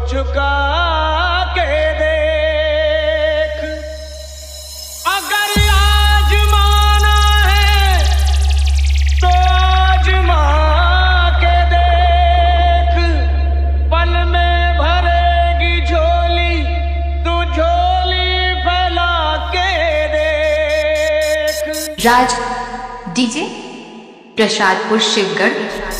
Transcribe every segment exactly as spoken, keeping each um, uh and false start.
झुका के देख। अगर आजमाना है तो आजमा के देख। पल में भरेगी झोली तू झोली फैला के देख। राज डीजे प्रसादपुर शिवगढ़।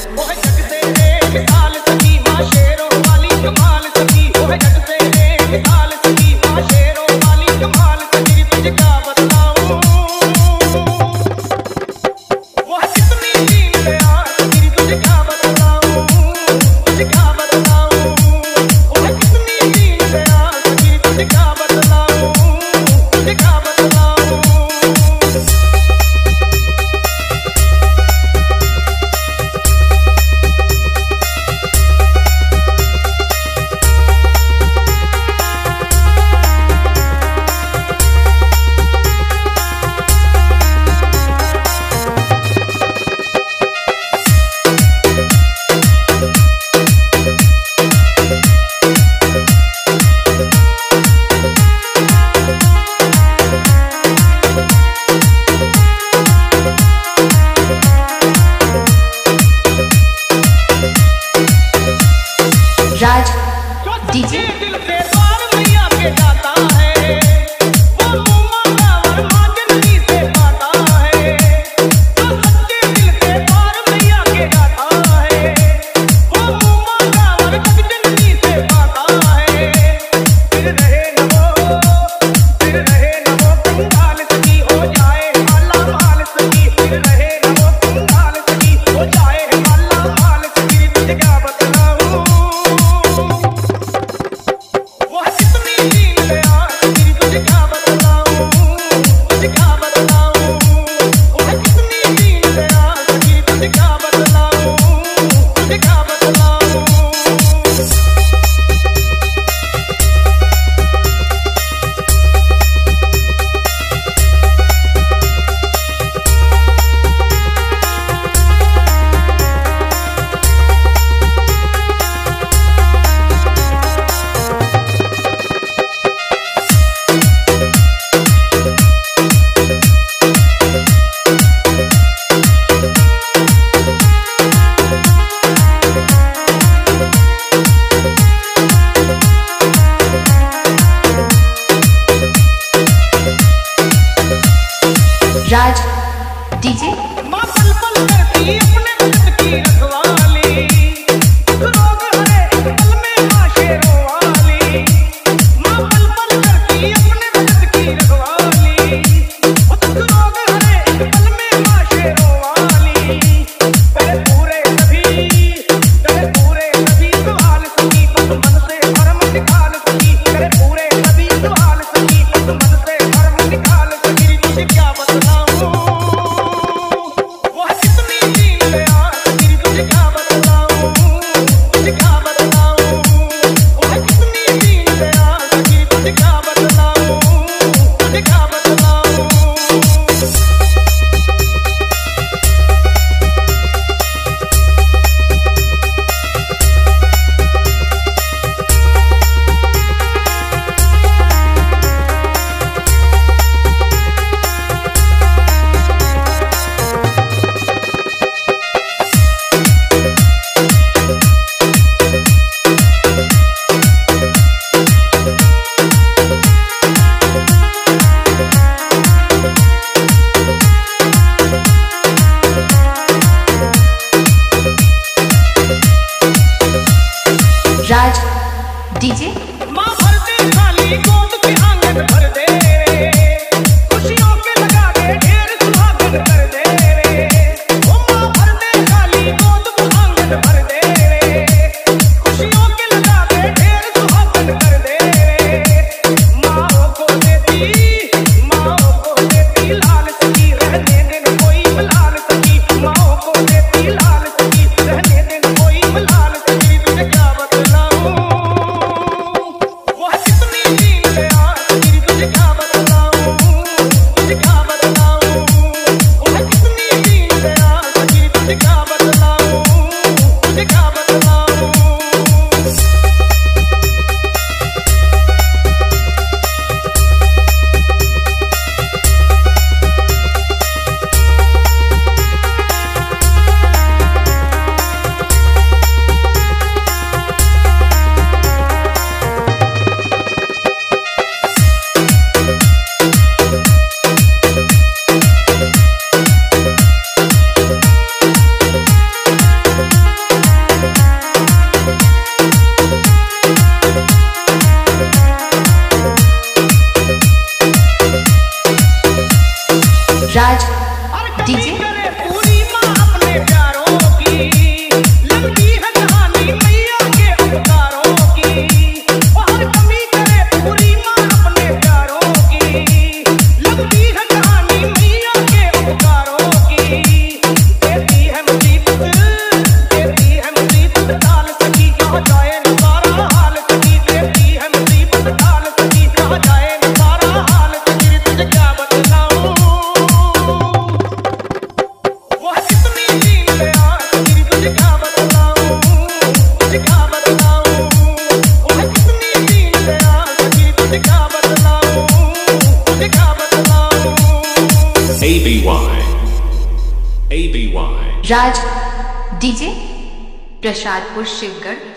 राज डीजे दिल से द्वार मैया के जाता है, वो मुँह मांगनी से पाता है। जो सच्चे दिल से द्वार मैया के जाता है, वो मुँह मांगनी से पाता है। फिर रहे न वो, फिर रहे न वो कंगाल सकी हो जाए माला माल सकी। फिर रहे न वो कंगाल सकी हो जाए माला माल सकी। तुझे क्या बतलाऊं राज डीजे माँ पल पल करती अपने भक्त की रखवाली। रोग हरे एक पल में माँ शेरों वाली। माँ पल पल करती अपने भक्त की रखवाली। रोग हरे एक पल में माँ शेरों वाली। करे पूरे सभी, करे पूरे सभी सवाल सकी। बस मन से भरम निकाल सकी। करे पूरे सभी सवाल सकी। बस मन से भरम निकाल सकी। तुझे क्या बतलाऊं राज डीजे प्रसादपुर शिवगढ़।